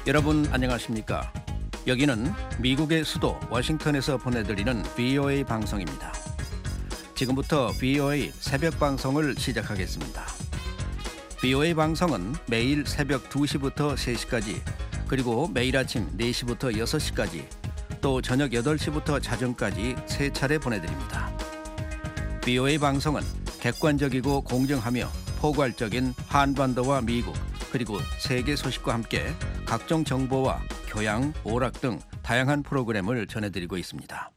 여러분 안녕하십니까? 여기는 미국의 수도 워싱턴에서 보내드리는 VOA 방송입니다. 지금부터 VOA 새벽 방송을 시작하겠습니다. VOA 방송은 매일 새벽 2시부터 3시까지 그리고 매일 아침 4시부터 6시까지 또 저녁 8시부터 자정까지 3차례 보내드립니다. VOA 방송은 객관적이고 공정하며 포괄적인 한반도와 미국 그리고 세계 소식과 함께 각종 정보와 교양, 오락 등 다양한 프로그램을 전해드리고 있습니다.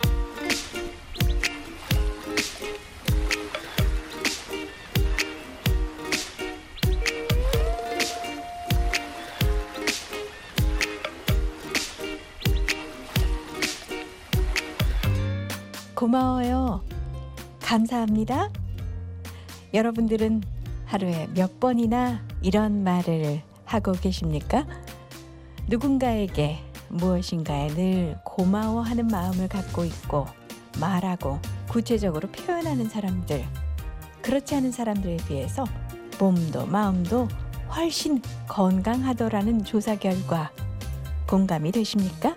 고마워요. 감사합니다. 여러분들은 하루에 몇 번이나 이런 말을 하고 계십니까? 누군가에게 무엇인가에 늘 고마워하는 마음을 갖고 있고 말하고 구체적으로 표현하는 사람들, 그렇지 않은 사람들에 비해서 몸도 마음도 훨씬 건강하더라는 조사 결과 공감이 되십니까?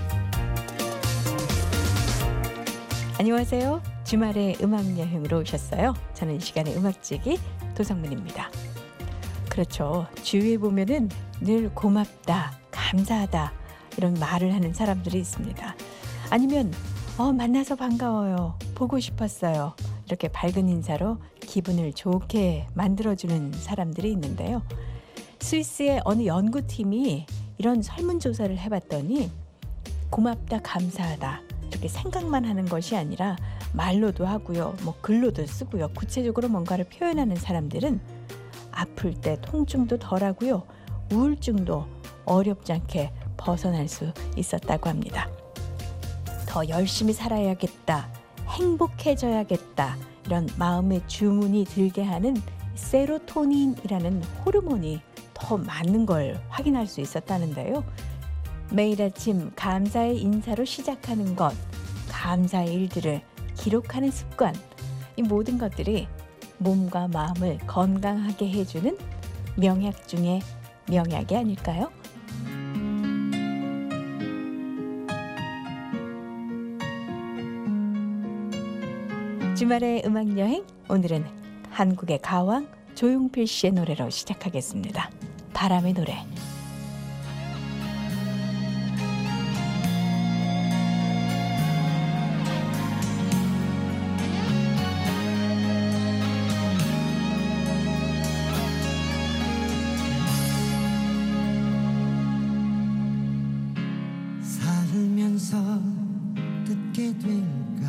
안녕하세요. 주말에 음악여행으로 오셨어요. 저는 이 시간에 음악지기 도성문입니다. 그렇죠. 주위에 보면은 늘 고맙다, 감사하다 이런 말을 하는 사람들이 있습니다. 아니면 만나서 반가워요, 보고 싶었어요 이렇게 밝은 인사로 기분을 좋게 만들어주는 사람들이 있는데요. 스위스의 어느 연구팀이 이런 설문조사를 해봤더니 고맙다, 감사하다 이렇게 생각만 하는 것이 아니라 말로도 하고요, 글로도 쓰고요, 구체적으로 뭔가를 표현하는 사람들은 아플 때 통증도 덜하고요, 우울증도 어렵지 않게 벗어날 수 있었다고 합니다. 더 열심히 살아야겠다, 행복해져야겠다 이런 마음의 주문이 들게 하는 세로토닌이라는 호르몬이 더 많은 걸 확인할 수 있었다는데요. 매일 아침 감사의 인사로 시작하는 것, 감사의 일들을 기록하는 습관, 이 모든 것들이 몸과 마음을 건강하게 해주는 명약 중에 명약이 아닐까요? 주말의 음악여행, 오늘은 한국의 가왕 조용필 씨의 노래로 시작하겠습니다. 바람의 노래. 살면서 듣게 될까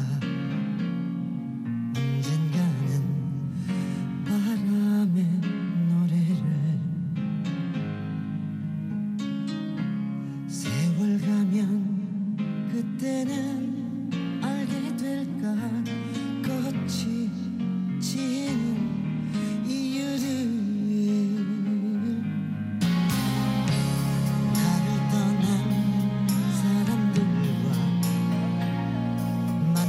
언젠가는 바람의 노래를 세월 가면 그때는 알게 될까 꽃이 지는 이유를 나를 떠난 사람들과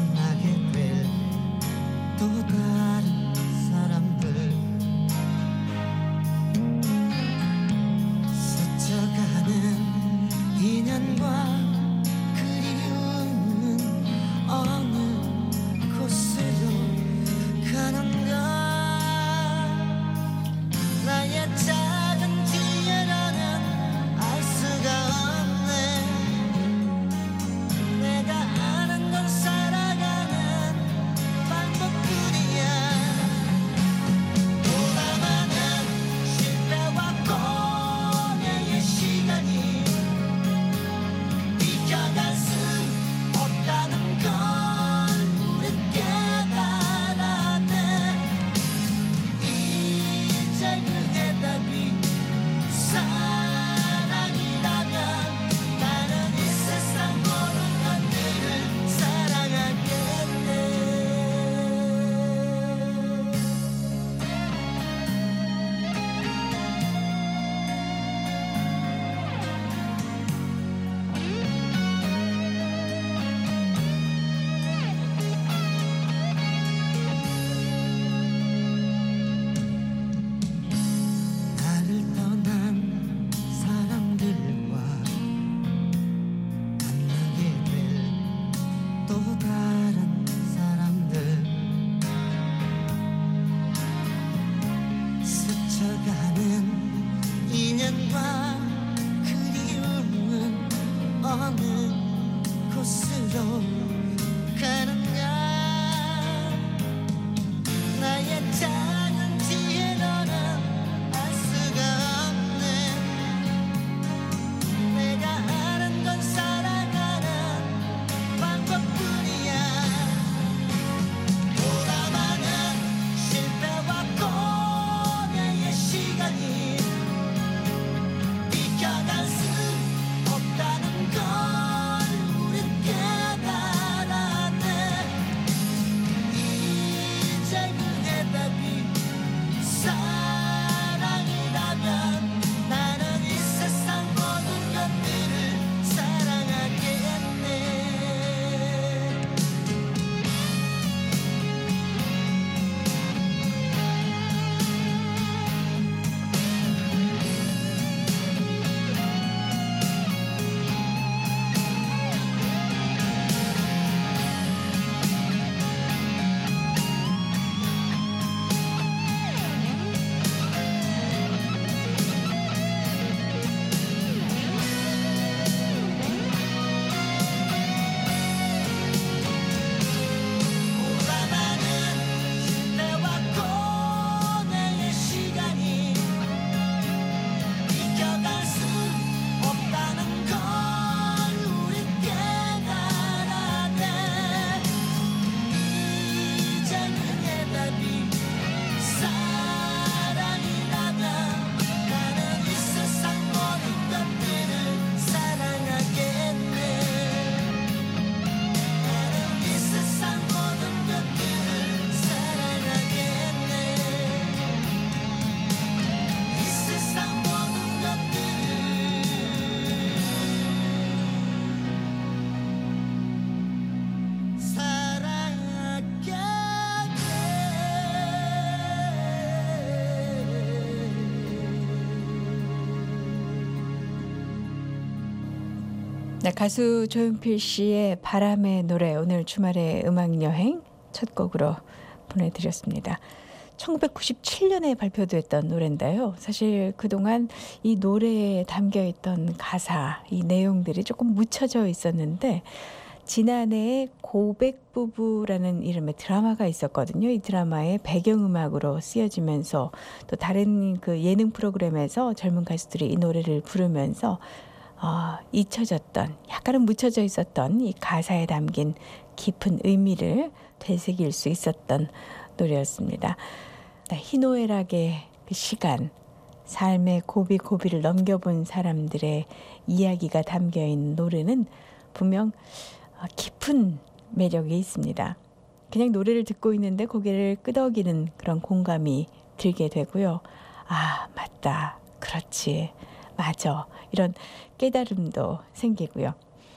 네, 가수 조용필 씨의 바람의 노래 오늘 주말의 음악여행 첫 곡으로 보내드렸습니다. 1997년에 발표됐던 노래인데요. 사실 그동안 이 노래에 담겨있던 가사, 이 내용들이 조금 묻혀져 있었는데 지난해에 고백부부라는 이름의 드라마가 있었거든요. 이 드라마의 배경음악으로 쓰여지면서 또 다른 그 예능 프로그램에서 젊은 가수들이 이 노래를 부르면서 잊혀졌던, 약간은 묻혀져 있었던 이 가사에 담긴 깊은 의미를 되새길 수 있었던 노래였습니다. 희노애락의 그 시간, 삶의 고비고비를 넘겨본 사람들의 이야기가 담겨있는 노래는 분명 깊은 매력이 있습니다. 그냥 노래를 듣고 있는데 고개를 끄덕이는 그런 공감이 들게 되고요. 아, 맞다. 그렇지. 맞아. 이런 깨달음도 생기고요.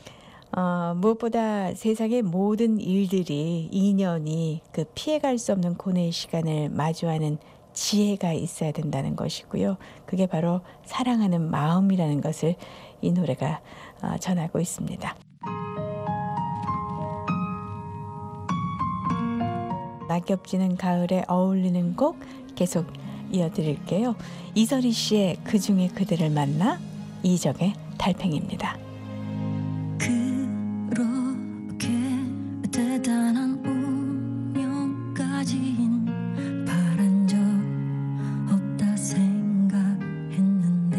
무엇보다 세상의 모든 일들이, 인연이 그 피해갈 수 없는 고뇌의 시간을 마주하는 지혜가 있어야 된다는 것이고요. 그게 바로 사랑하는 마음이라는 것을 이 노래가 전하고 있습니다. 낙엽지는 가을에 어울리는 곡 계속 이어드릴게요. 이설희 씨의 그중에 그대를 만나, 이적의 달팽이입니다. 그렇게 대단한 운명까진 바란 적 없다 생각했는데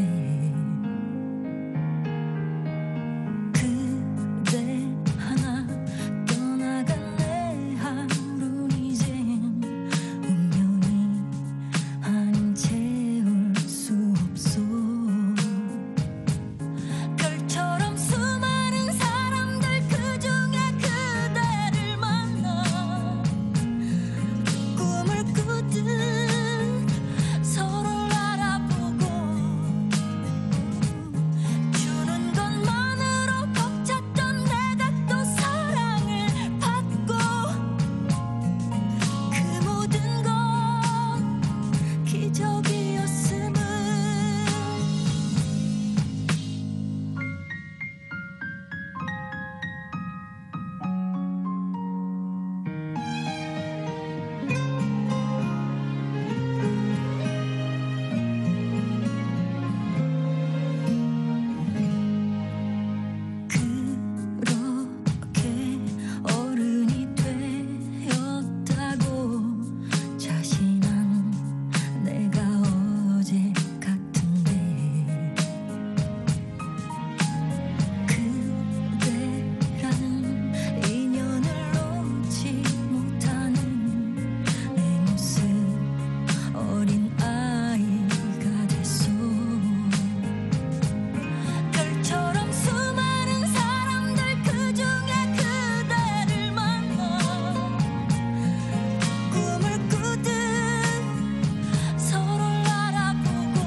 그대 하나 떠나간 내 하루는 이젠 운명이 아닌 채울 수 없어. 별처럼 수많은 사람들 그중에 그대를 만나 꿈을 꾸듯 서로를 알아보고 주는 것만으로 벅찼던 내가 또 사랑을 받고 그 모든 건 기적이었음을 그렇게 어른이 되었다고 자신한 내가 어제 같은데 그대라는 인연을 놓지 못하는 내 모습 어린 아이가 됐어. 별처럼 수많은 사람들 그중에 그대를 만나 꿈을 꾸듯 서로를 알아보고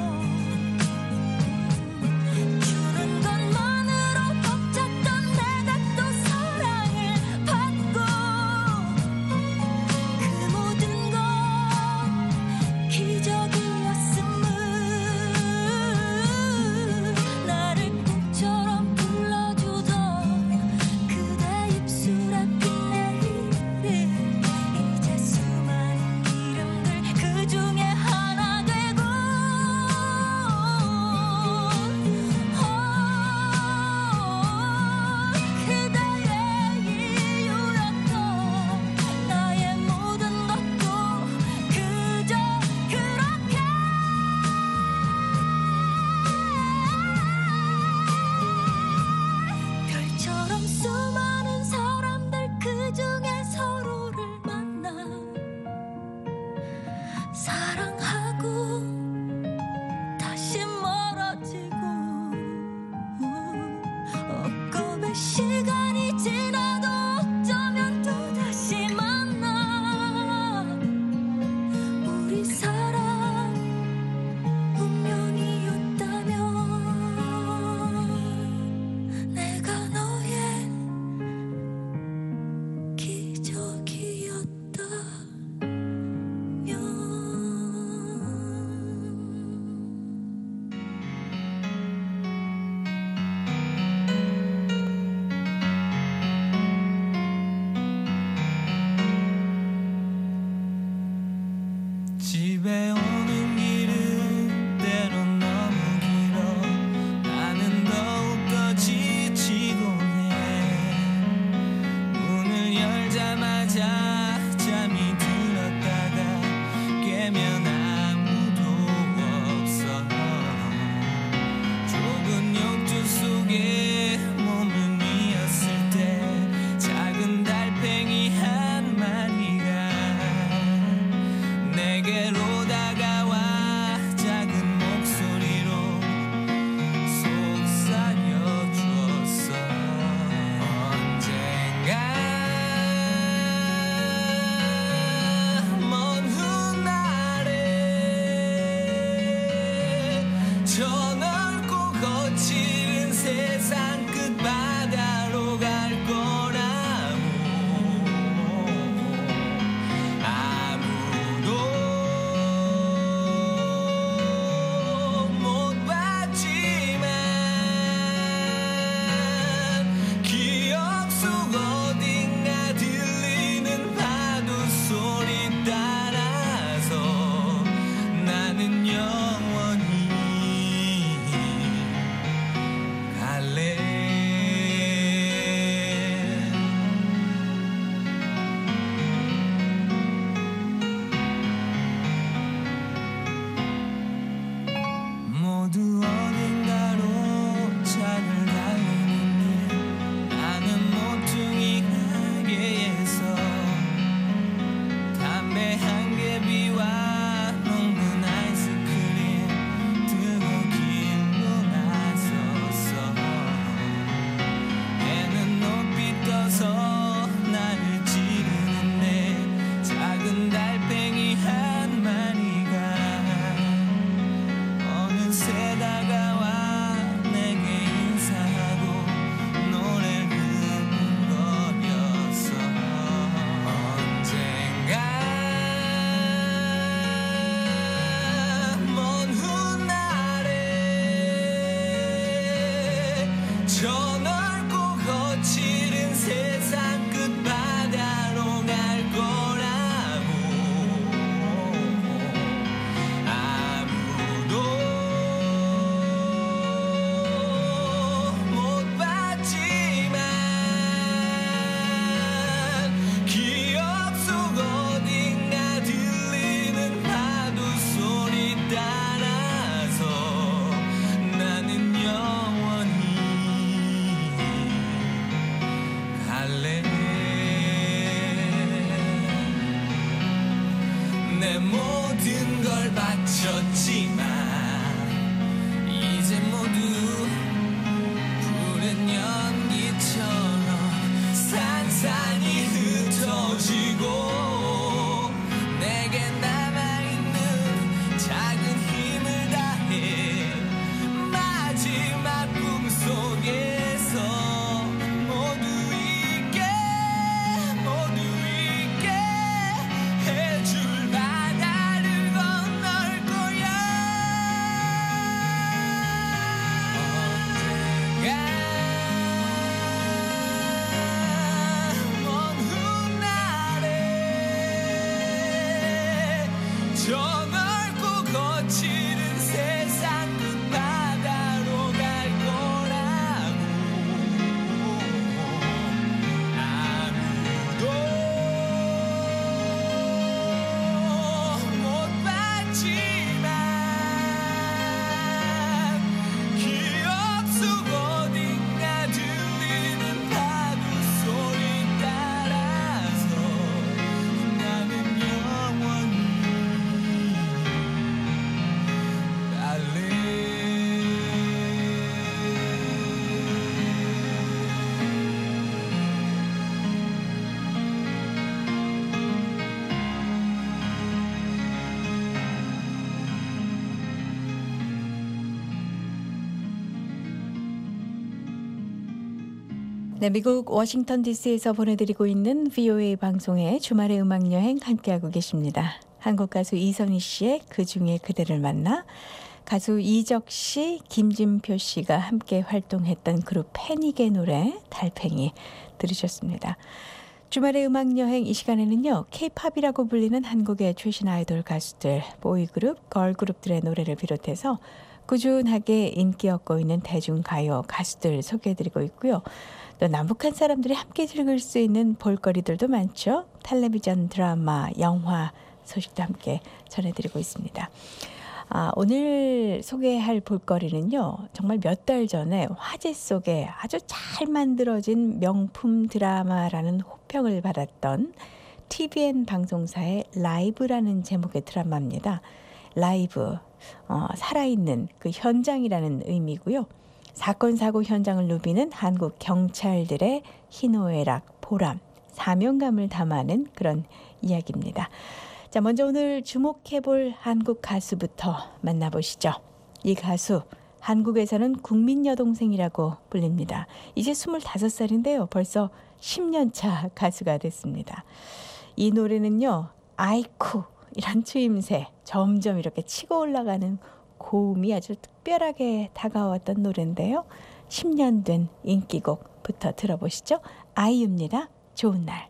주는 것만으로 벅찼던 내가 또 사랑을 받고 그 모든 건 기적이었음을 나를 꿈처럼 불러주던 그대 입술에 빛내리는 이제 수많은 이름들 그중에 하나 되고 그대의 이유였던 나의 모든 것도 그저 그렇게 별처럼 수많은 사람들 그중에 서로를 만나 사랑하고 다시 멀어지고 엊그의 시간이 지나도 어쩌면 또다시 만나 우리 사랑 운명이었다면 내가 너의 기적이었다면 잊었지만 이제 모두 푸른 연기처럼 산산이 흩어지고 내게 남아있는 작은 힘을 다해 마지막 꿈속에서 모두 있게 해줄 바다를 건널 거야. 언젠가 먼 훗날에 저 넓고 거칠은 세상 끝바다로 갈 거라고 아무도 못 봤지만 기억 속 어딘가 들리는 파도 소리 따라서 나는 영원히 갈래. 네, 미국 워싱턴 DC에서 보내드리고 있는 VOA 방송의 주말의 음악여행 함께하고 계십니다. 한국 가수 이선희 씨의 그중에 그대를 만나, 가수 이적 씨, 김진표 씨가 함께 활동했던 그룹 패닉의 노래 달팽이 들으셨습니다. 주말의 음악여행 이 시간에는요, K-팝이라고 불리는 한국의 최신 아이돌 가수들, 보이그룹, 걸그룹들의 노래를 비롯해서 꾸준하게 인기 얻고 있는 대중가요 가수들 소개해드리고 있고요. 또 남북한 사람들이 함께 즐길 수 있는 볼거리들도 많죠. 텔레비전, 드라마, 영화 소식도 함께 전해드리고 있습니다. 오늘 소개할 볼거리는요, 정말 몇 달 전에 화제 속에 아주 잘 만들어진 명품 드라마라는 호평을 받았던 TVN 방송사의 라이브라는 제목의 드라마입니다. 라이브, 살아있는 그 현장이라는 의미고요. 사건 사고 현장을 누비는 한국 경찰들의 희노애락, 보람, 사명감을 담아낸 그런 이야기입니다. 자, 먼저 오늘 주목해볼 한국 가수부터 만나보시죠. 이 가수, 한국에서는 국민 여동생이라고 불립니다. 이제 25살인데요. 벌써 10년 차 가수가 됐습니다. 이 노래는요, 아이쿠 이란 추임새, 점점 이렇게 치고 올라가는 고음이 아주 특별하게 다가왔던 노래인데요. 10년 된 인기곡부터 들어보시죠. 아이유입니다. 좋은 날.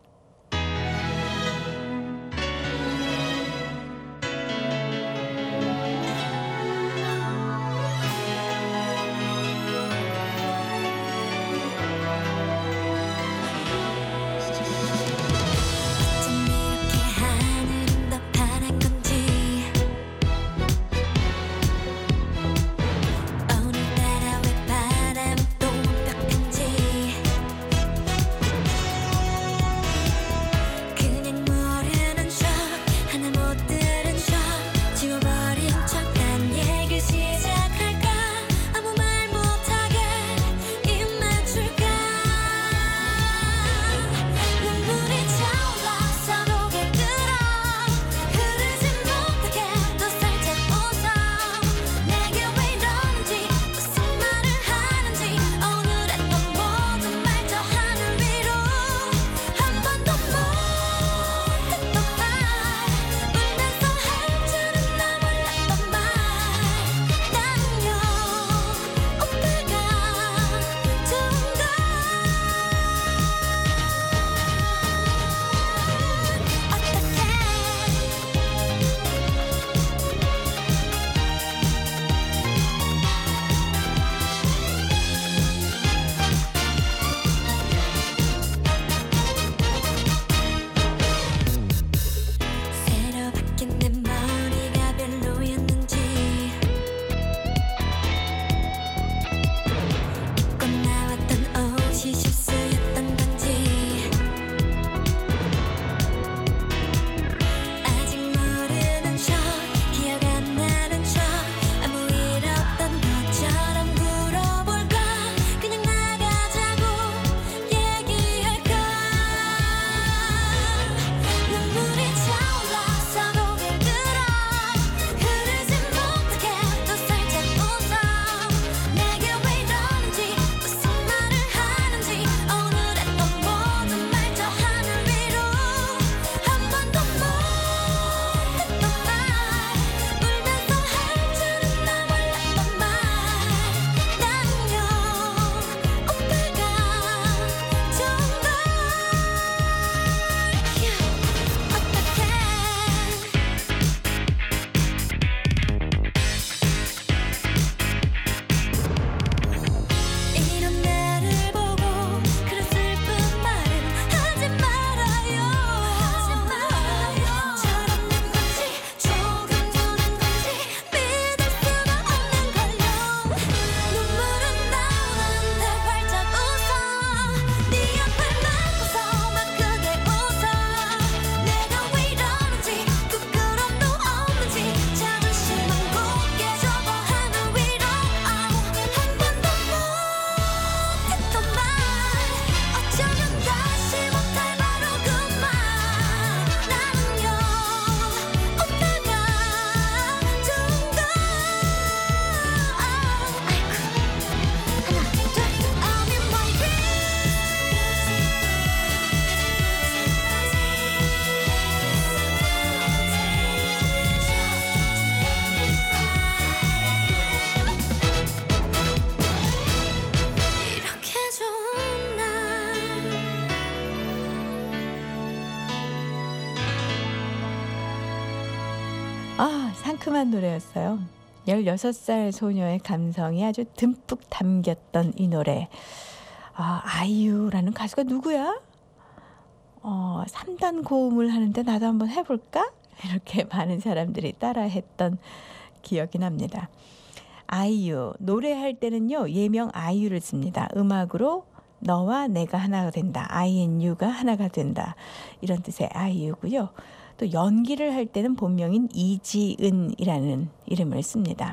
어쩜 이렇게 하늘은 더 파란 건지 오늘따라 왜 바람은 또 완벽한지 상큼한 노래였어요. 16살 소녀의 감성이 아주 듬뿍 담겼던 이 노래. 아이유라는 가수가 누구야? 3단 고음을 하는데 나도 한번 해볼까? 이렇게 많은 사람들이 따라했던 기억이 납니다. 아이유, 노래할 때는요, 예명 아이유를 씁니다. 음악으로 너와 내가 하나가 된다. INU가 하나가 된다. 이런 뜻의 아이유고요. 또 연기를 할 때는 본명인 이지은이라는 이름을 씁니다.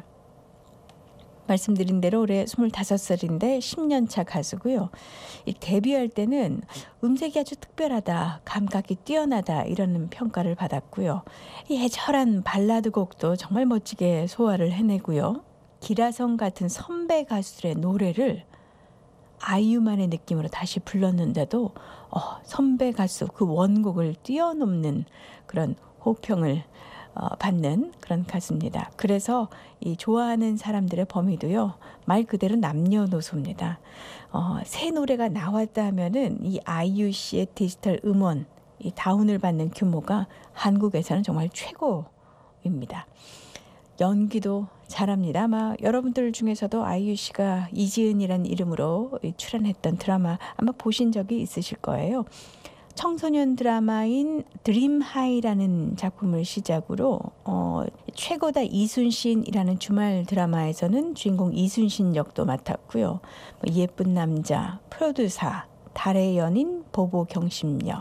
말씀드린 대로 올해 25살인데 10년차 가수고요. 이 데뷔할 때는 음색이 아주 특별하다, 감각이 뛰어나다 이런 평가를 받았고요. 이 애절한 발라드 곡도 정말 멋지게 소화를 해내고요. 기라성 같은 선배 가수들의 노래를 아이유만의 느낌으로 다시 불렀는데도 선배 가수 그 원곡을 뛰어넘는 그런 호평을 받는 그런 가수입니다. 그래서 이 좋아하는 사람들의 범위도요, 말 그대로 남녀노소입니다. 새 노래가 나왔다 하면은 이 아이유 씨의 디지털 음원, 이 다운을 받는 규모가 한국에서는 정말 최고입니다. 연기도 잘합니다. 아마 여러분들 중에서도 아이유 씨가 이지은이라는 이름으로 출연했던 드라마 아마 보신 적이 있으실 거예요. 청소년 드라마인 드림하이라는 작품을 시작으로 최고다 이순신이라는 주말 드라마에서는 주인공 이순신 역도 맡았고요. 예쁜 남자, 프로듀서, 달의 연인, 보보 경심녀,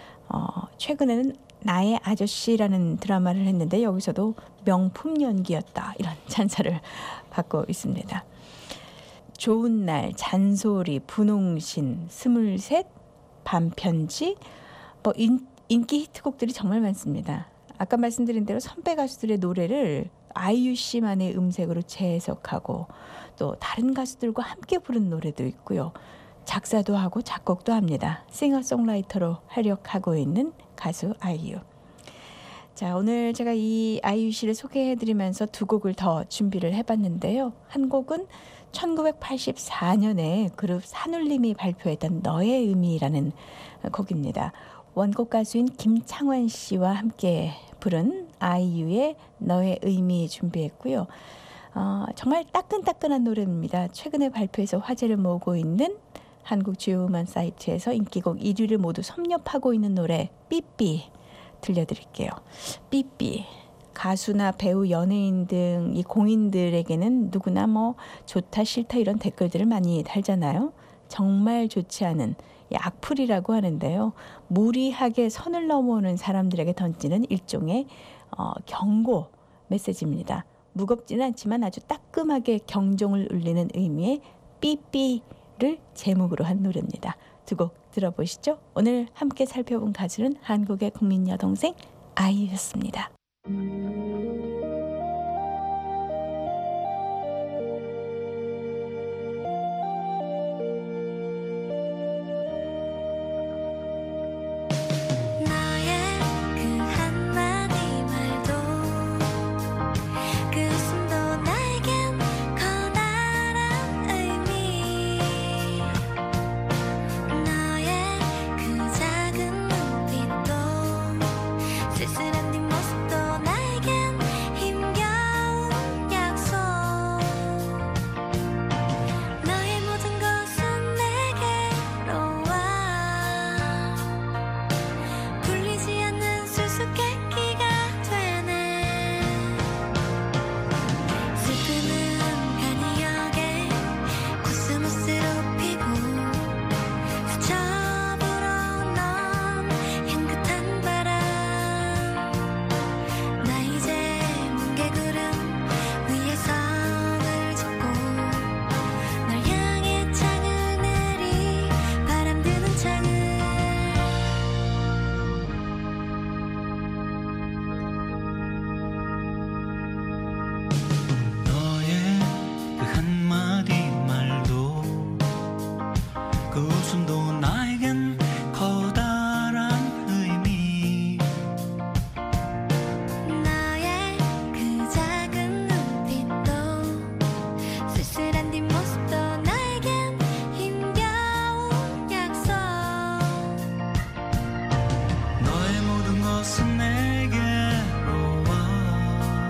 최근에는 나의 아저씨라는 드라마를 했는데 여기서도 명품 연기였다 이런 찬사를 받고 있습니다. 좋은 날, 잔소리, 분홍신, 23, 반편지, 인기 히트곡들이 정말 많습니다. 아까 말씀드린 대로 선배 가수들의 노래를 아이유 씨만의 음색으로 재해석하고 또 다른 가수들과 함께 부른 노래도 있고요. 작사도 하고 작곡도 합니다. 싱어송라이터로 활약하고 있는 가수 아이유. 자, 오늘 제가 이 아이유 씨를 소개해드리면서 두 곡을 더 준비를 해봤는데요. 한 곡은 1984년에 그룹 산울림이 발표했던 너의 의미라는 곡입니다. 원곡 가수인 김창완 씨와 함께 부른 아이유의 너의 의미 준비했고요. 정말 따끈따끈한 노래입니다. 최근에 발표해서 화제를 모으고 있는 한국 주요 음원 사이트에서 인기곡 1위를 모두 섭렵하고 있는 노래 삐삐 들려드릴게요. 삐삐. 가수나 배우, 연예인 등 이 공인들에게는 누구나 좋다 싫다 이런 댓글들을 많이 달잖아요. 정말 좋지 않은 악플이라고 하는데요. 무리하게 선을 넘어오는 사람들에게 던지는 일종의 경고 메시지입니다. 무겁지는 않지만 아주 따끔하게 경종을 울리는 의미의 삐삐를 제목으로 한 노래입니다. 두 곡 들어보시죠. 오늘 함께 살펴본 가수는 한국의 국민 여동생 아이유였습니다. 쓸쓸한 뒷모습도 나에겐 힘겨운 약속 너의 모든 것은 내게로 와 풀리지 않는 수수께끼가 되네 슬픔은 간이역에 코스모스로 피고 수첩으로 넌 향긋한 바람 나 이제 뭉게구름 위에 성을 짓고 널 향해 창을 내리 바람 드는 창을 너의 그 한마디 말도 그 웃음도 나에겐 커다란 의미 너의 그 작은 눈빛도 쓸쓸한 뒷모습도 나에겐 힘겨운 약속 너의 모든 것은 내게로 와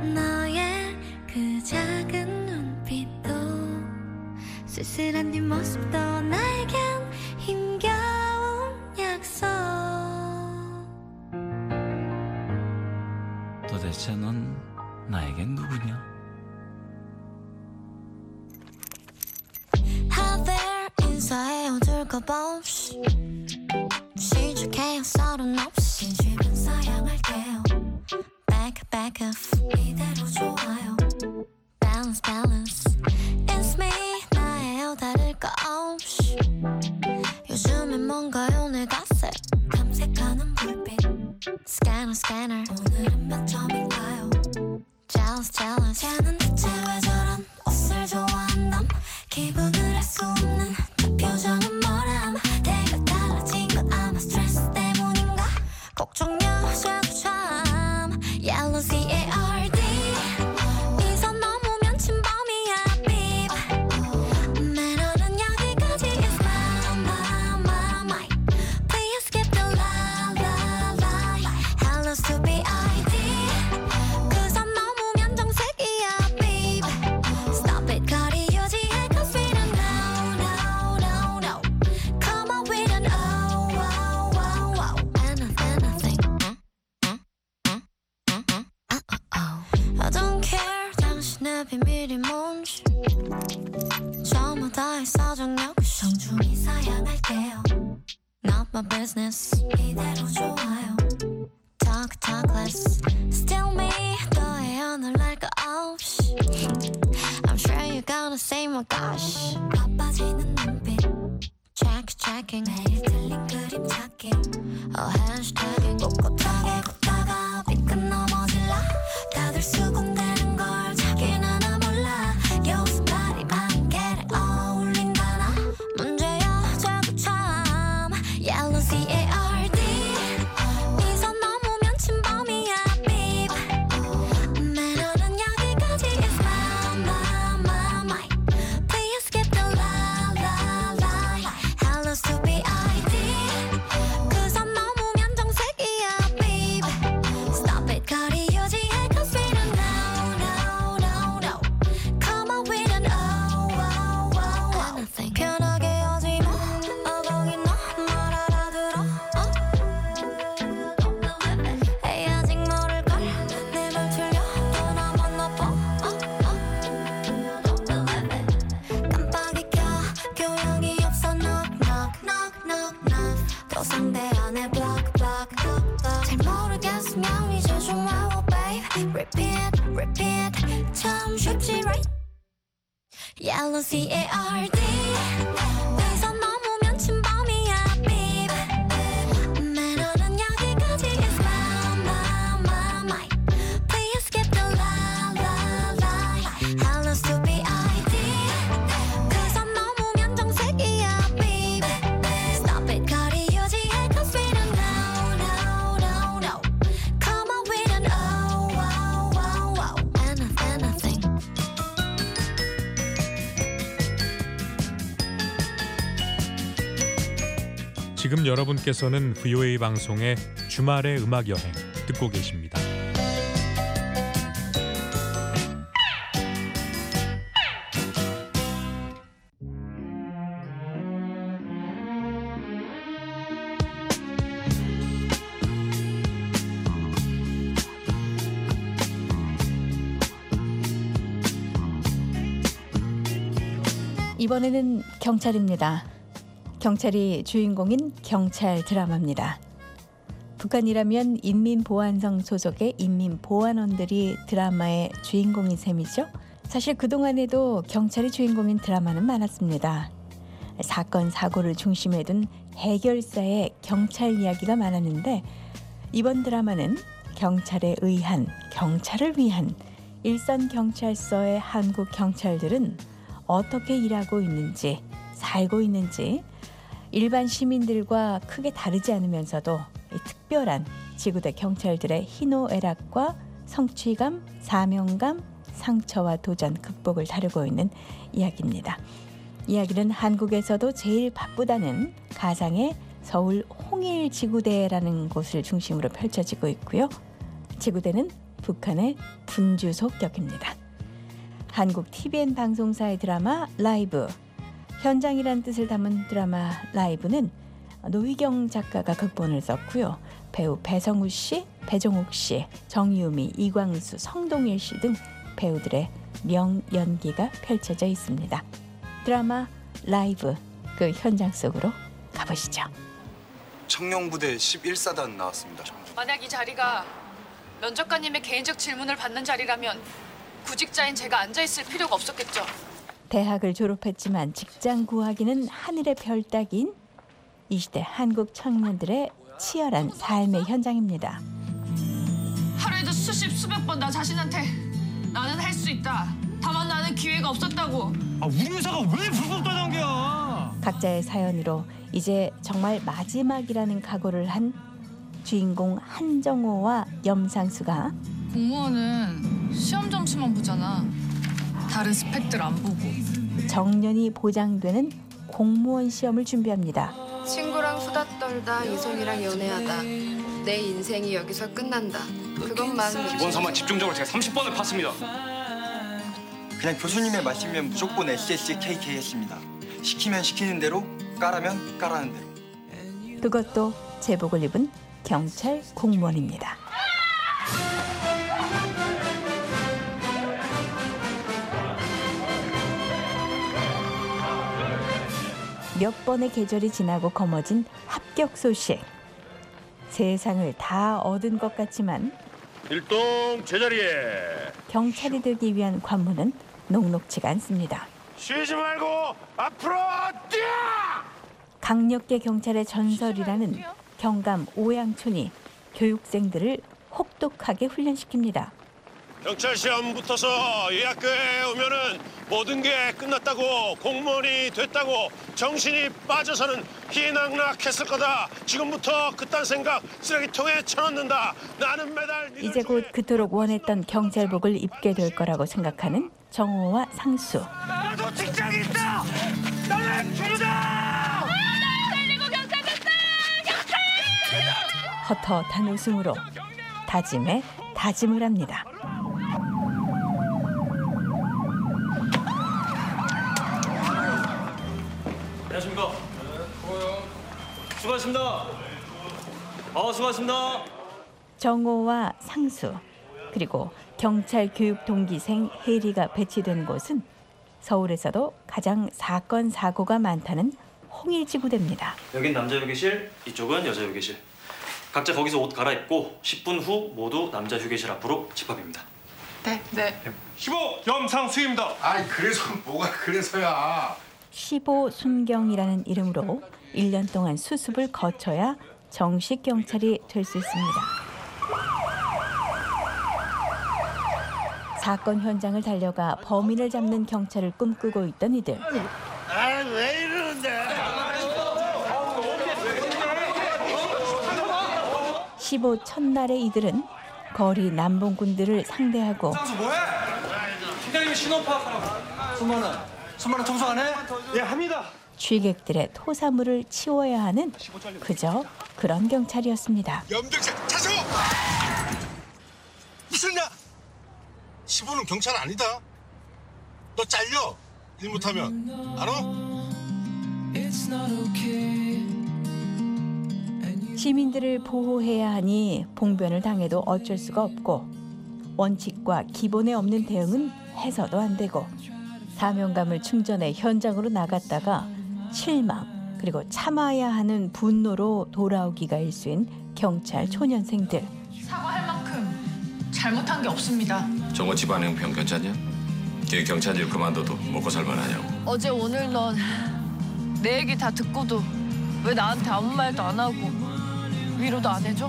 너의 그 작은 눈빛도 쓸쓸한 뒷모습도 나에겐 힘겨운 약속. 도대체 넌 나에겐 누구냐? How there 인사해 어둘까봐 없이 시작해요 서른 없이 진심은 사양할게요 Back off 이대로 좋아요 Balance It's me 나예요 다를 거 없이 요즘엔 뭔가요 내 갓색 탐색하는 불빛 Scanner 오늘은 몇 점인가요 Jealous 쟤는 대체 왜 저런 옷을 좋아한담 기분을 알 수 없는 그 표정은 뭐람 내가 달라진 건 아마 스트레스 때문인가 걱정 여자도 참 Yellow CARD 이 선 넘으면 침범이야 babe 매너는 여기까지 is my Please skip the la Hello stupid ID 그 선 넘으면 정색이야 babe Stop it 거리 유지해 cause we don't know Come on we don't anything I don't care 당신의 비밀이 뭔지 저마다의 사정력 정중히 사양할게요 Not my business 이대로 좋아요 Talk less Still me 너의 오늘 날거 없이 I'm sure you're gonna say my gosh 바빠지는 눈빛 Checking 매일 틀린 그림 찾기 Hashtagging 꼿꼿하게 걷다가 삐끗 넘어질라 다들 수긍되는 걸 자기는 하나 몰라 요스파리만 걔를 어울린다나 문제 여자도 참 Yellow CARD 이 선 넘으면 침범이야 babe 매너는 여기까지 is my Please skip the la Hello stupid ID 그 선 넘으면 정색이야 babe Stop it 거리 유지해 cause we don't know Come on we don't anything 편하게 하지 마 거기 너 말 알아들어 에이 아직 모를걸 내 말 틀려 또 나만 나빠 깜빡이 켜 교양이 없어 knock 또 상대 안에 block 잘 모르겠으면 이제 좀 와워 babe Repeat 참 쉽지 right Yellow CARD 이 선 넘으면 침범이야 babe 매너는 여기까지 is my Please skip the la Hello stupid ID 그 선 넘으면 정색이야 babe Stop it 거리 유지해 cause we don't know Come on we don't anything 지금 여러분께서는 VOA 방송의 주말의 음악 여행 듣고 계십니다. 이번에는 경찰입니다. 경찰이 주인공인 경찰 드라마입니다. 북한이라면 인민보안성 소속의 인민보안원들이 드라마의 주인공인 셈이죠. 사실 그동안에도 경찰이 주인공인 드라마는 많았습니다. 사건, 사고를 중심에 둔 해결사의 경찰 이야기가 많았는데 이번 드라마는 경찰에 의한, 경찰을 위한 일선 경찰서의 한국 경찰들은 어떻게 일하고 있는지, 살고 있는지 일반 시민들과 크게 다르지 않으면서도 특별한 지구대 경찰들의 희노애락과 성취감, 사명감, 상처와 도전, 극복을 다루고 있는 이야기입니다. 이야기는 한국에서도 제일 바쁘다는 가상의 서울 홍일지구대라는 곳을 중심으로 펼쳐지고 있고요. 지구대는 북한의 분주소 격입니다. 한국 TVN 방송사의 드라마 라이브, 현장이란 뜻을 담은 드라마 라이브는 노희경 작가가 극본을 썼고요. 배우 배성우 씨, 배종욱 씨, 정유미, 이광수, 성동일 씨 등 배우들의 명연기가 펼쳐져 있습니다. 드라마 라이브, 그 현장 속으로 가보시죠. 청룡부대 11사단 나왔습니다. 만약 이 자리가 면접관님의 개인적 질문을 받는 자리라면 구직자인 제가 앉아있을 필요가 없었겠죠. 대학을 졸업했지만 직장 구하기는 하늘의 별 따기인 이 시대 한국 청년들의 치열한 삶의 현장입니다. 하루에도 수백 번 나 자신한테 나는 할 수 있다. 다만 나는 기회가 없었다고. 우리 회사가 왜 불법다단계야? 각자의 사연으로 이제 정말 마지막이라는 각오를 한 주인공 한정호와 염상수가 공무원은 시험 점수만 보잖아. 다른 스펙들 안 보고. 정년이 보장되는 공무원 시험을 준비합니다. 친구랑 수다 떨다 이성이랑 연애하다 내 인생이 여기서 끝난다. 그것만 기본서만 집중적으로 제가 30번을 팠습니다. 그냥 교수님의 말씀이면 무조건 SSKK 했습니다. 시키면 시키는 대로, 까라면 까라는 대로. 그것도 제복을 입은 경찰 공무원입니다. 몇 번의 계절이 지나고 거머쥔 합격 소식. 세상을 다 얻은 것 같지만 일동 제자리에. 경찰이 되기 위한 관문은 녹록지가 않습니다. 쉬지 말고 앞으로 뛰어! 강력계 경찰의 전설이라는 경감 오양촌이 교육생들을 혹독하게 훈련시킵니다. 경찰 시험 붙어서 이 학교에 오면은 모든 게 끝났다고, 공무원이 됐다고, 정신이 빠져서는 희낙낙했을 거다. 지금부터 그딴 생각 쓰레기통에 쳐넣는다. 나는 매달 이제 곧 그토록 원했던 경찰복을 입게 될 거라고 생각하는 정호와 상수. 나도 직장이 있다. 나는 주르다. 달리고 경찰 됐다. 경찰. 헛헛한 웃음으로 다짐에 다짐을 합니다. 안녕하십니까. 수고하셨습니다. 수고하셨습니다. 정호와 상수 그리고 경찰 교육 동기생 혜리가 배치된 곳은 서울에서도 가장 사건 사고가 많다는 홍일지 부대입니다. 여긴 남자 휴게실, 이쪽은 여자 휴게실. 각자 거기서 옷 갈아입고 10분 후 모두 남자 휴게실 앞으로 집합입니다. 네. 15 염상수입니다. 아니 그래서 뭐가 그래서야. 15 순경이라는 이름으로 1년 동안 수습을 거쳐야 정식 경찰이 될 수 있습니다. 사건 현장을 달려가 범인을 잡는 경찰을 꿈꾸고 있던 이들. 왜 이러는데? 15 첫날의 이들은 거리 남봉꾼들을 상대하고 상수 뭐해? 팀장님이 신호 파악하라고. 수만은 청소 안 해? 예, 합니다. 취객들의 토사물을 치워야 하는 그저 그런 경찰이었습니다. 염병차 차서. 무슨 야? 15는 경찰 아니다. 너 잘려. 일 못하면. 알아? 시민들을 보호해야 하니 봉변을 당해도 어쩔 수가 없고 원칙과 기본에 없는 대응은 해서도 안 되고 사명감을 충전해 현장으로 나갔다가 실망 그리고 참아야 하는 분노로 돌아오기가 일쑤인 경찰 초년생들. 사과할 만큼 잘못한 게 없습니다. 정호 집안 형편 괜찮냐? 걔 경찰 일 그만둬도 먹고 살만하냐고. 어제 오늘 넌 내 얘기 다 듣고도 왜 나한테 아무 말도 안 하고 위로도 안 해줘?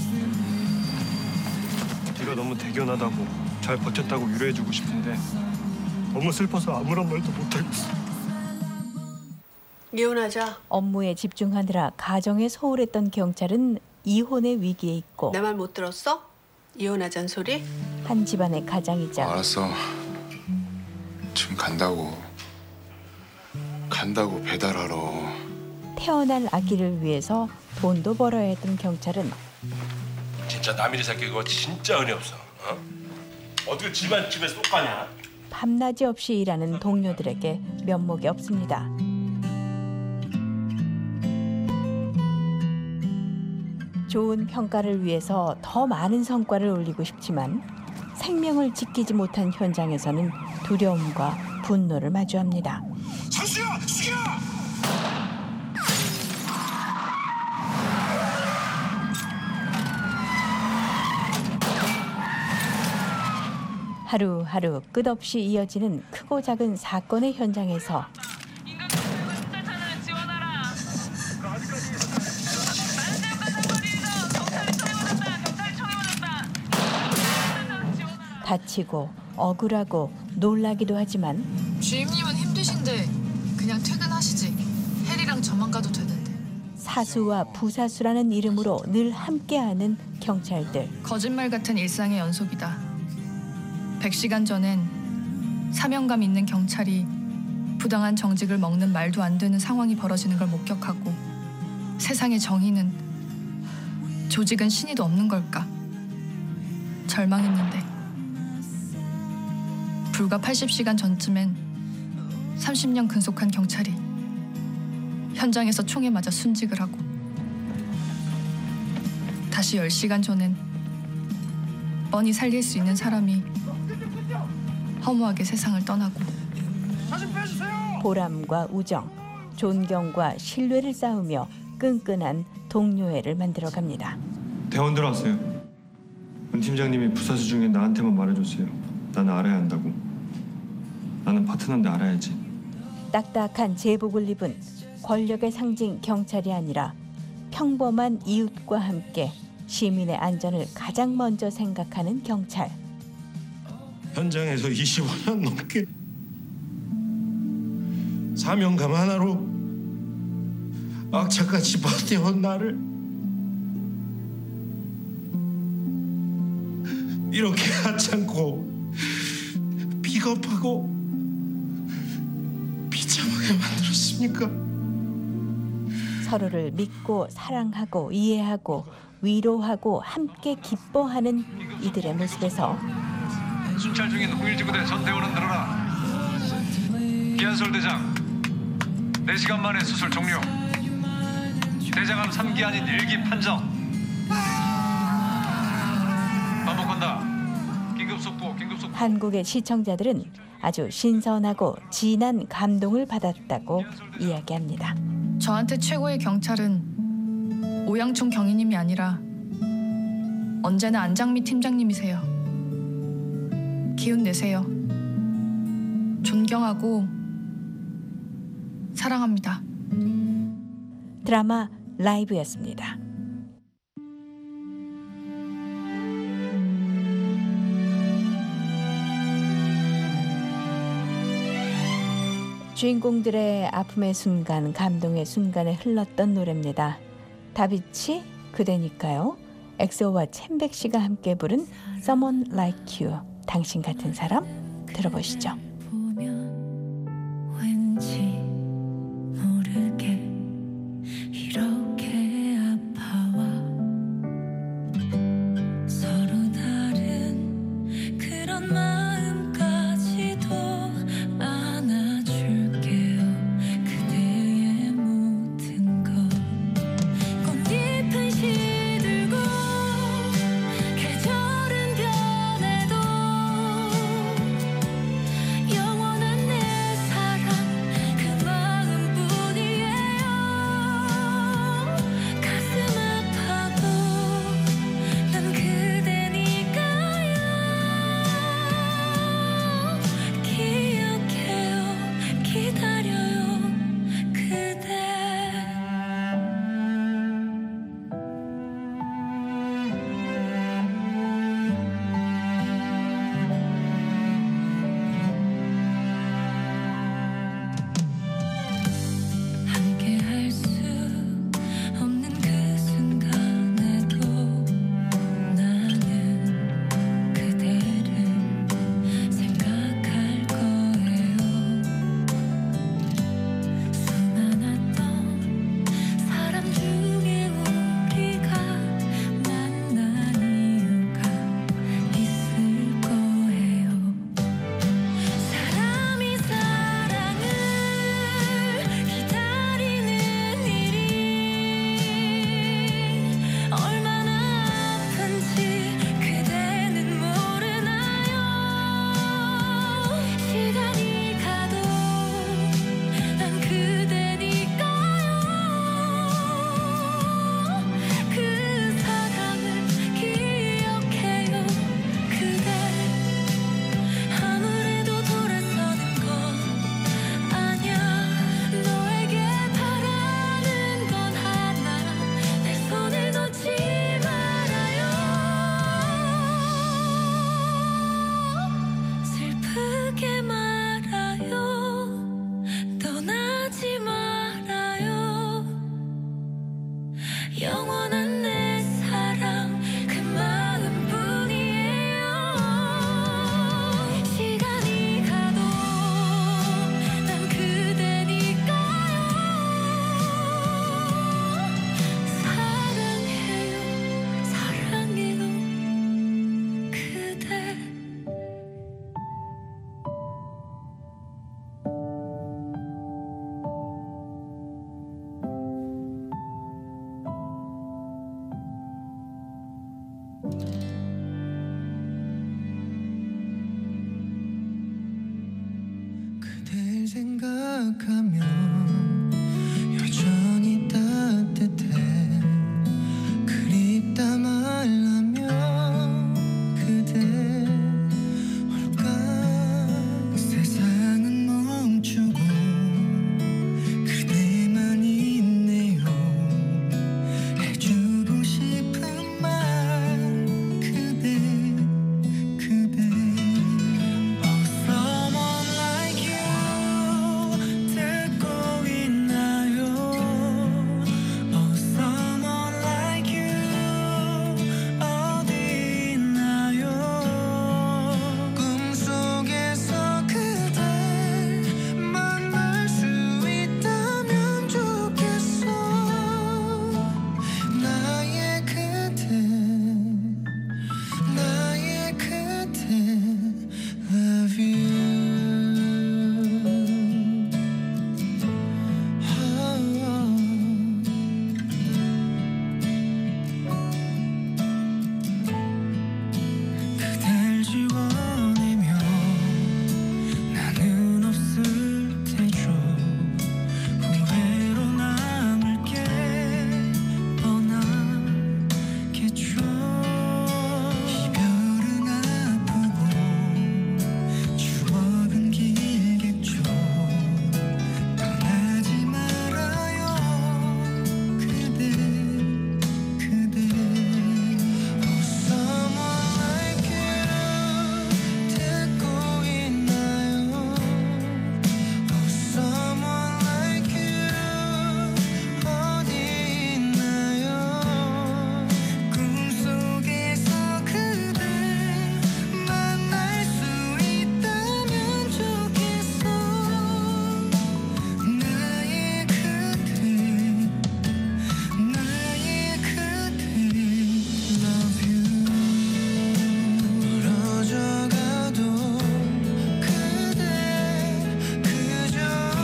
네가 너무 대견하다고, 잘 버텼다고 위로해주고 싶은데 너무 슬퍼서 아무런 말도 못하겠어. 이혼하자. 업무에 집중하느라 가정에 소홀했던 경찰은 이혼의 위기에 있고 내 말 못 들었어? 이혼하자는 소리? 한 집안의 가장이자 알았어. 지금 간다고 배달하러. 태어날 아기를 위해서 돈도 벌어야 했던 경찰은 진짜 남일이 새끼 그거 진짜 은혜 없어. 어떻게 집안집에서 또 가냐? 밤낮이 없이 일하는 동료들에게 면목이 없습니다. 좋은 평가를 위해서 더 많은 성과를 올리고 싶지만 생명을 지키지 못한 현장에서는 두려움과 분노를 마주합니다. 상수야! 숙여! 하루하루 끝없이 이어지는 크고 작은 사건의 현장에서 다치고 억울하고 놀라기도 하지만 주임님은 힘드신데 그냥 퇴근하시지. 혜리랑 저만 가도 되는데. 사수와 부사수라는 이름으로 늘 함께하는 경찰들. 거짓말 같은 일상의 연속이다. 100시간 전엔 사명감 있는 경찰이 부당한 정직을 먹는 말도 안 되는 상황이 벌어지는 걸 목격하고 세상의 정의는 조직은 신의도 없는 걸까? 절망했는데 불과 80시간 전쯤엔 30년 근속한 경찰이 현장에서 총에 맞아 순직을 하고 다시 10시간 전엔 뻔히 살릴 수 있는 사람이 허무하게 세상을 떠나고 보람과 우정, 존경과 신뢰를 쌓으며 끈끈한 동료애를 만들어갑니다. 대원 들어왔어요. 은 팀장님이 부사수 중에 나한테만 말해줬어요. 나는 알아야 한다고. 나는 파트너인데 알아야지. 딱딱한 제복을 입은 권력의 상징 경찰이 아니라 평범한 이웃과 함께 시민의 안전을 가장 먼저 생각하는 경찰. 현장에서 25년 넘게 사명감 하나로 악착같이 버텨온 나를 이렇게 하찮고 비겁하고 비참하게 만들었습니까? 서로를 믿고 사랑하고 이해하고 위로하고 함께 기뻐하는 이들의 모습에서 순찰 중인 홍일지부대 전대원은 들어라. 기한솔 대장 4시간 만에 수술 종료. 대장암 3기 아닌 1기 판정. 반복한다. 긴급속보. 한국의 시청자들은 아주 신선하고 진한 감동을 받았다고 이야기합니다. 저한테 최고의 경찰은 오양춘 경위님이 아니라 언제나 안장미 팀장님이세요. 기운 내세요. 존경하고 사랑합니다. 드라마 라이브였습니다. 주인공들의 아픔의 순간, 감동의 순간에 흘렀던 노래입니다. 다비치 그대니까요. 엑소와 챔백 씨가 함께 부른 Someone Like You, 당신 같은 사람 들어보시죠. 왠지 모르게 이렇게 아파와 서로 다른 그런 마음까지도 안아줄게요. 그대의 모든 것 꽃잎은 시들고 계절은 변해도 영원한 내 사랑 그 마음뿐이에요. 가슴 아파도 난 그대니까요. 생각하면 여전히 따뜻해. 그립다 말라면 그대 올까. 세상은 멈추고 그대만 있네요. 해주고 싶은 말 그대 그대. Oh someone like you 듣고 있나요. Oh someone like you 어디 있나요. 꿈속에서 그댈 만날 수 있다면 좋겠어. 나의 그대 나의 그대 Love you. 그댈 지워내면 나는 없을 테죠. 후회로 남을 게 뻔하겠죠. 이별은 아프고 추억은 길겠죠. 떠나지 말아요 그대 그대. Oh someone like you 듣고 있나요. Oh someone like you 어디 있나요. 꿈속에서 그댈 만날 수 있다면 좋겠어. 나의 그대 나의 그대 Love you. 멀어져가도 그대 그저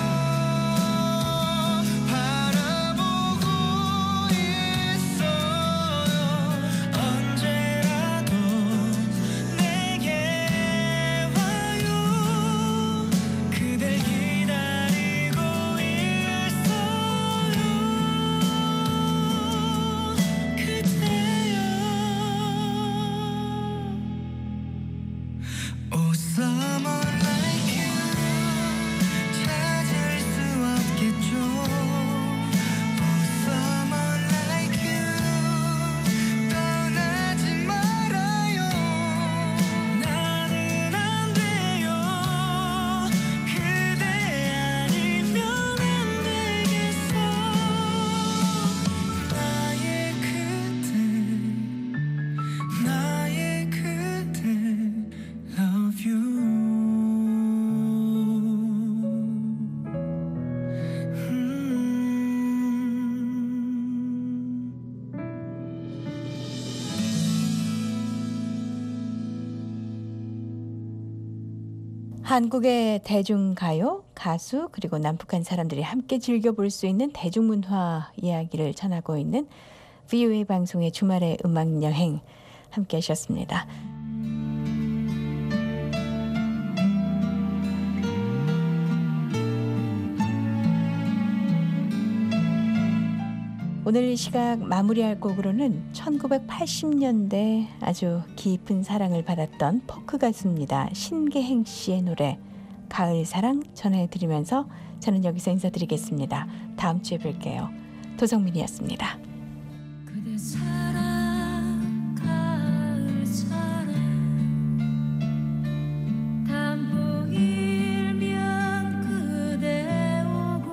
바라보고 있어요. 언제라도 내게 와요. 그댈 기다리고 있어요. 그대여. Oh someone like you 찾을 수 없겠죠. Oh someone like you 떠나지 말아요. 나는 안 돼요. 그대 아니면 안 되겠어. 나의 그대 나의 그대 Love you. 한국의 대중가요, 가수 그리고 남북한 사람들이 함께 즐겨볼 수 있는 대중문화 이야기를 전하고 있는 VOA 방송의 주말의 음악여행 함께 하셨습니다. 오늘 이 시각 마무리할 곡으로는 1980년대 아주 깊은 사랑을 받았던 포크 가수입니다. 신계행 씨의 노래 가을사랑 전해드리면서 저는 여기서 인사드리겠습니다. 다음 주에 뵐게요. 도성민이었습니다. 그대 사랑 가을사랑 담보일면 그대 오고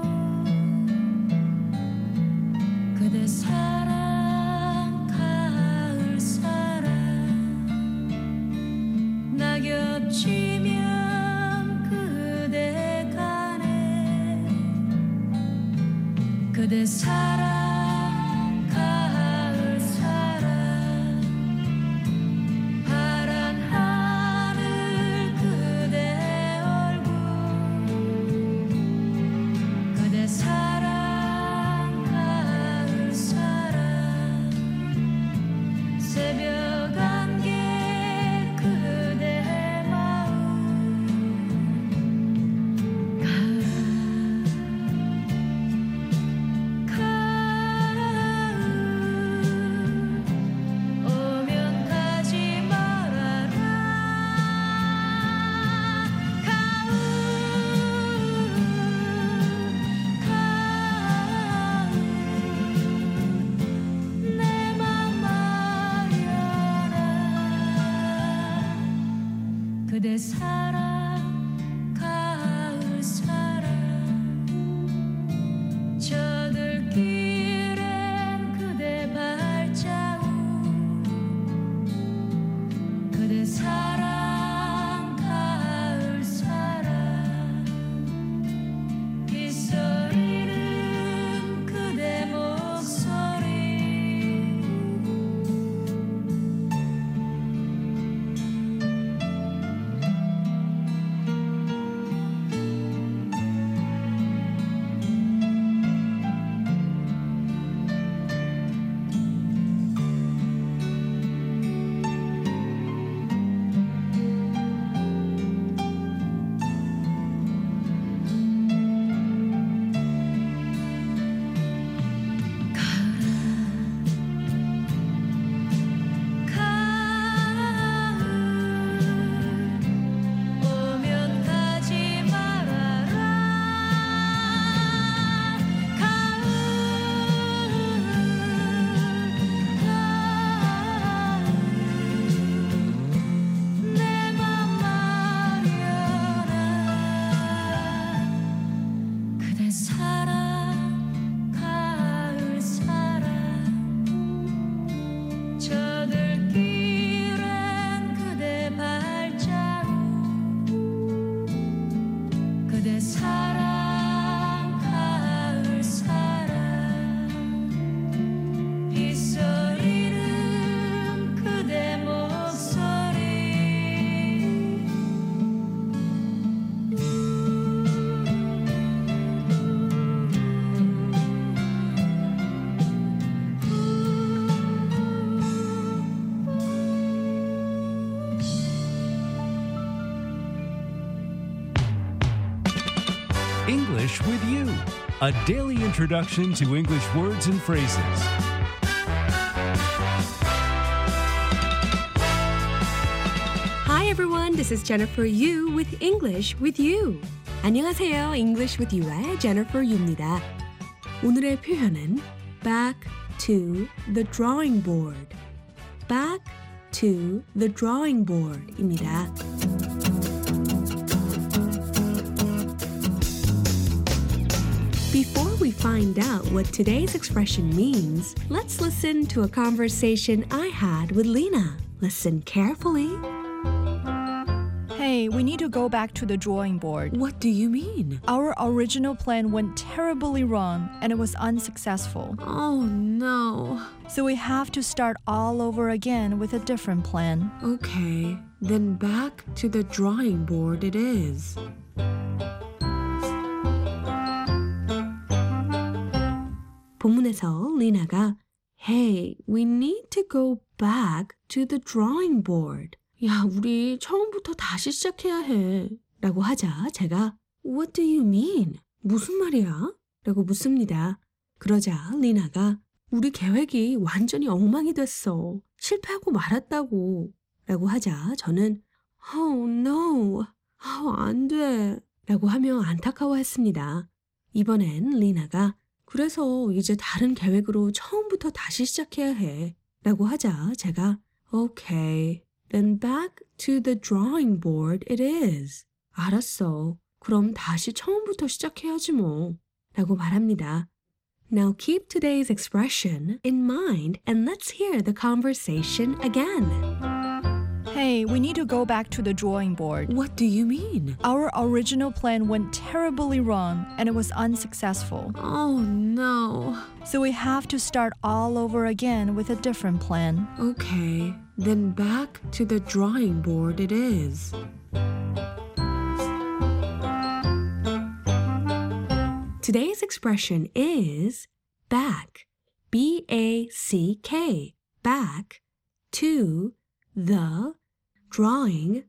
그대 사랑 가을사랑 낙엽 지면 그대 가네 그대 사랑 가을사랑 파란 하늘 그대 얼굴 그대 사랑 가을사랑 새벽 안개 그대 마음 가을아 English with You, a daily introduction to English words and phrases. Hi everyone, this is Jennifer Yu with English with You. 안녕하세요, English with You의 Jennifer Yu입니다. 오늘의 표현은 back to the drawing board. back to the drawing board입니다. Before we find out what today's expression means, let's listen to a conversation I had with Lena. Listen carefully. Hey, we need to go back to the drawing board. What do you mean? Our original plan went terribly wrong and it was unsuccessful. Oh no. So we have to start all over again with a different plan. Okay, then back to the drawing board it is. 본문에서 리나가 Hey, we need to go back to the drawing board. 야, 우리 처음부터 다시 시작해야 해. 라고 하자 제가 What do you mean? 무슨 말이야? 라고 묻습니다. 그러자 리나가 우리 계획이 완전히 엉망이 됐어. 실패하고 말았다고. 라고 하자 저는 Oh no. 안 돼. 라고 하며 안타까워했습니다. 이번엔 리나가 그래서 이제 다른 계획으로 처음부터 다시 시작해야 해. 라고 하자 제가 Okay, then back to the drawing board it is. 알았어. 그럼 다시 처음부터 시작해야지 뭐. 라고 말합니다. Now keep today's expression in mind and let's hear the conversation again. Hey, we need to go back to the drawing board. What do you mean? Our original plan went terribly wrong and it was unsuccessful. Oh no. So we have to start all over again with a different plan. Okay, then back to the drawing board it is. Today's expression is back, B-A-C-K, back to the drawing,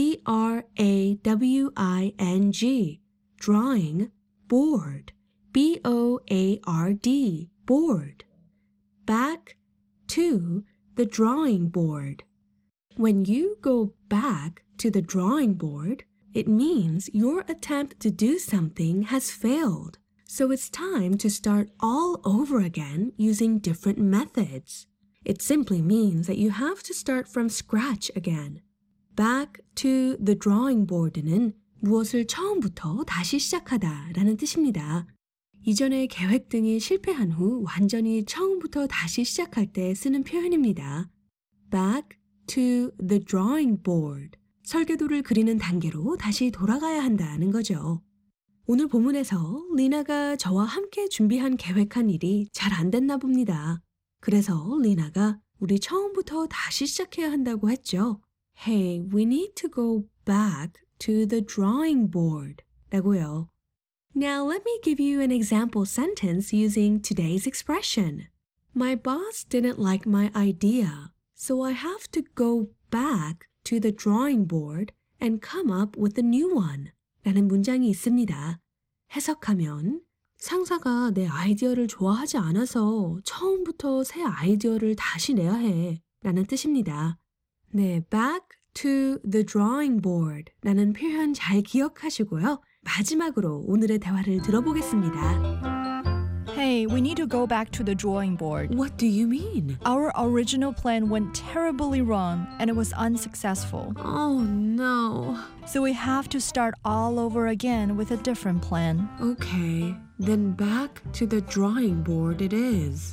D-R-A-W-I-N-G, drawing board, B-O-A-R-D, board. Back to the drawing board. When you go back to the drawing board, it means your attempt to do something has failed. So it's time to start all over again using different methods. It simply means that you have to start from scratch again. Back to the drawing board는 무엇을 처음부터 다시 시작하다 라는 뜻입니다. 이전의 계획 등이 실패한 후 완전히 처음부터 다시 시작할 때 쓰는 표현입니다. Back to the drawing board. 설계도를 그리는 단계로 다시 돌아가야 한다는 거죠. 오늘 본문에서 리나가 저와 함께 준비한 계획한 일이 잘 안 됐나 봅니다. 그래서 리나가 우리 처음부터 다시 시작해야 한다고 했죠. Hey, we need to go back to the drawing board 라고요. Now let me give you an example sentence using today's expression. My boss didn't like my idea, so I have to go back to the drawing board and come up with a new one 라는 문장이 있습니다. 해석하면 상사가 내 아이디어를 좋아하지 않아서 처음부터 새 아이디어를 다시 내야 해 라는 뜻입니다. 네, back to the drawing board 라는 표현 잘 기억하시고요. 마지막으로 오늘의 대화를 들어보겠습니다. Hey, we need to go back to the drawing board. What do you mean? Our original plan went terribly wrong and it was unsuccessful. Oh no. So we have to start all over again with a different plan. Okay, then back to the drawing board it is.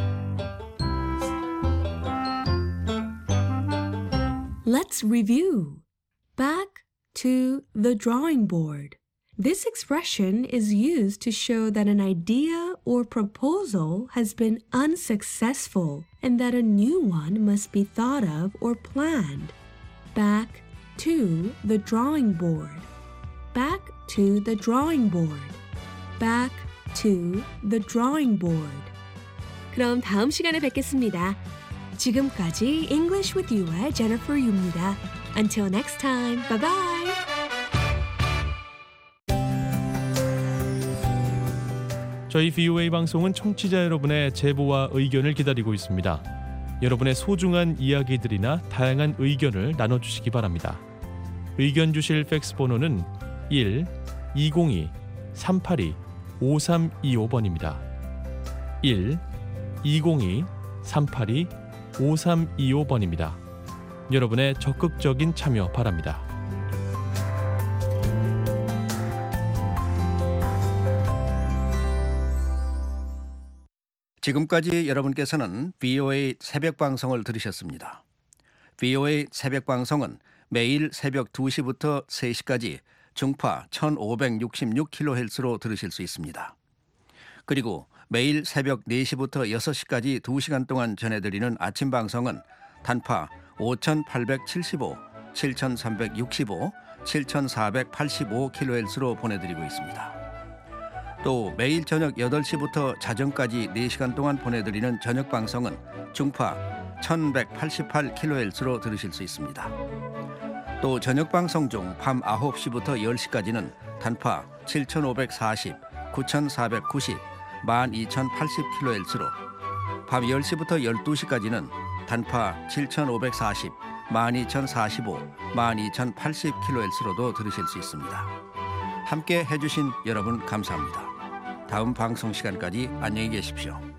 Let's review. Back to the drawing board. This expression is used to show that an idea or proposal has been unsuccessful and that a new one must be thought of or planned. Back to the drawing board. Back to the drawing board. Back to the drawing board. 그럼 다음 시간에 뵙겠습니다. 지금까지 English with You의 Jennifer Yu입니다. Until next time, bye bye. 저희 VOA 방송은 청취자 여러분의 제보와 의견을 기다리고 있습니다. 여러분의 소중한 이야기들이나 다양한 의견을 나눠주시기 바랍니다. 의견 주실 팩스 번호는 1-202-382-5325번입니다. 1-202-382-5325번입니다. 여러분의 적극적인 참여 바랍니다. 지금까지 여러분께서는 VOA 새벽 방송을 들으셨습니다. VOA 새벽 방송은 매일 새벽 2시부터 3시까지 중파 1566kHz로 들으실 수 있습니다. 그리고 매일 새벽 4시부터 6시까지 2시간 동안 전해드리는 아침 방송은 단파 5875, 7365, 7485kHz로 보내드리고 있습니다. 또 매일 저녁 8시부터 자정까지 4시간 동안 보내드리는 저녁 방송은 중파 1188kHz로 들으실 수 있습니다. 또 저녁 방송 중 밤 9시부터 10시까지는 단파 7540, 9490, 12080kHz로, 밤 10시부터 12시까지는 단파 7540, 12045, 12080kHz로도 들으실 수 있습니다. 함께 해주신 여러분 감사합니다. 다음 방송 시간까지 안녕히 계십시오.